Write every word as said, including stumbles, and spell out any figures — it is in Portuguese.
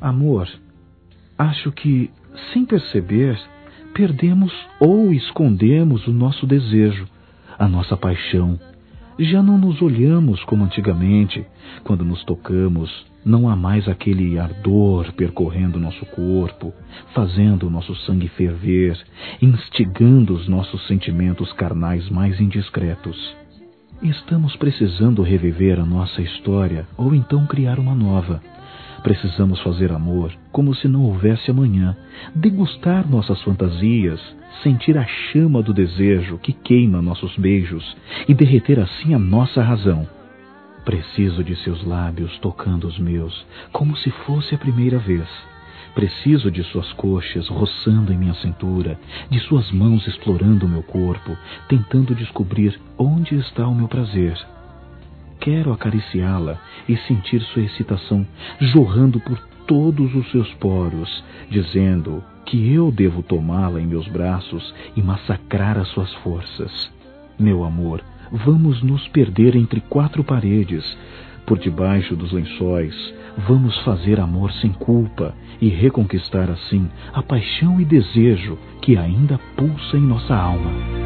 Amor, acho que, sem perceber, perdemos ou escondemos o nosso desejo, a nossa paixão. Já não nos olhamos como antigamente. Quando nos tocamos, não há mais aquele ardor percorrendo nosso corpo, fazendo o nosso sangue ferver, instigando os nossos sentimentos carnais mais indiscretos. Estamos precisando reviver a nossa história ou então criar uma nova. Precisamos fazer amor como se não houvesse amanhã, degustar nossas fantasias, sentir a chama do desejo que queima nossos beijos e derreter assim a nossa razão. Preciso de seus lábios tocando os meus, como se fosse a primeira vez. Preciso de suas coxas roçando em minha cintura, de suas mãos explorando o meu corpo, tentando descobrir onde está o meu prazer. Quero acariciá-la e sentir sua excitação jorrando por todos os seus poros, dizendo que eu devo tomá-la em meus braços e massacrar as suas forças. Meu amor, vamos nos perder entre quatro paredes. Por debaixo dos lençóis, vamos fazer amor sem culpa e reconquistar assim a paixão e desejo que ainda pulsa em nossa alma.